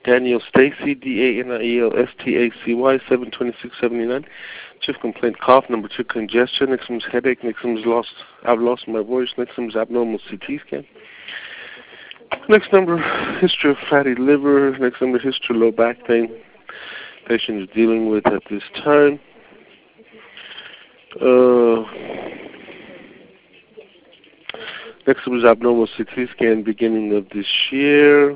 Daniel Stacy, DANIELSTACY, 72679. Chief complaint, cough. Number 2, congestion. Next one is headache. Next one is I've lost my voice. Next one is abnormal CT scan. Next number, history of fatty liver. Next number, history of low back pain. Patient is dealing with at this time. Next was abnormal CT scan beginning of this year.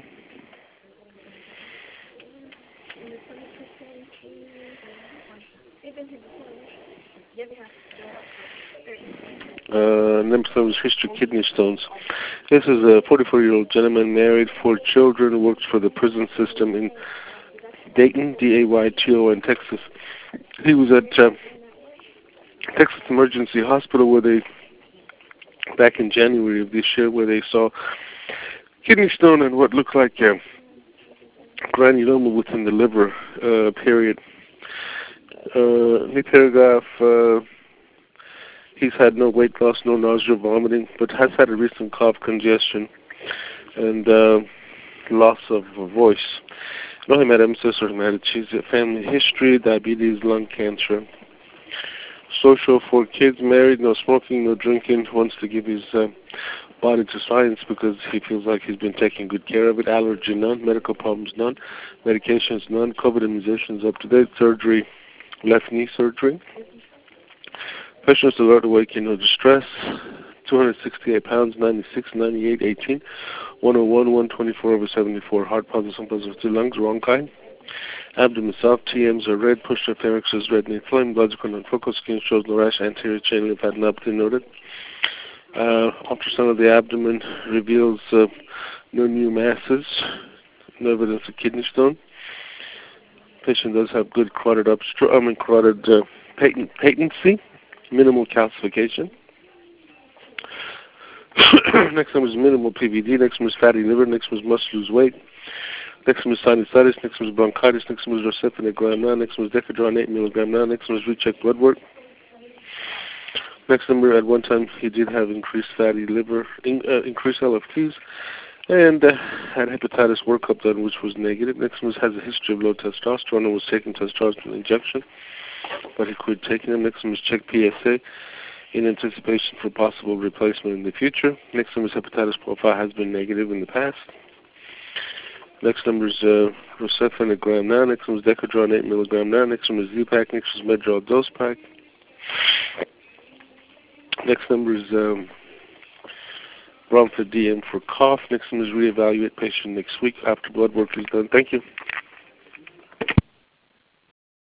Next one was history of kidney stones. This is a 44-year-old gentleman, married, 4 children, works for the prison system in Dayton, DAYTO, Texas. He was at Texas Emergency Hospital back in January of this year, where they saw kidney stone and what looked like granuloma within the liver, period. New paragraph, he's had no weight loss, no nausea, vomiting, but has had a recent cough, congestion, and loss of voice. No hematemesis or hematochezia, family history, diabetes, lung cancer. Social, 4 kids, married, no smoking, no drinking, wants to give his body to science because he feels like he's been taking good care of it. Allergy, none. Medical problems, none. Medications, none. COVID immunizations up to date. Surgery, left knee surgery. Patient is alert, awake, no distress. 268 pounds, 96, 98, 18. 101, 124 over 74. Heart positive, some positive 2 lungs, wrong kind. Abdomen soft, TMs are red, push pharynx is red and inflamed, blood is non-focal, skin shows no rash, anterior chain lymphadenopathy noted. Ultrasound of the abdomen reveals no new masses, no evidence of kidney stone. Patient does have good carotid patency, minimal calcification. Next one was minimal PVD. Next one was fatty liver. Next one was must lose weight. Next one was sinusitis. Next one was bronchitis. Next one was Rocephin gram now. Next one was Decadron 8 milligram now. Next one was recheck blood work. Next number, at one time he did have increased fatty liver, increased LFTs, and had hepatitis workup done, which was negative. Next one has a history of low testosterone and was taking testosterone injection, but he quit taking them. Next one was check PSA in anticipation for possible replacement in the future. Next one was hepatitis profile has been negative in the past. Next number is Rocephin gram now. Next one was Decadron 8 milligram now. Next one was Z-Pack. Next was Medrol dose pack. Next number is Bromford DM for cough. Next one is reevaluate patient next week after blood work is done. Thank you.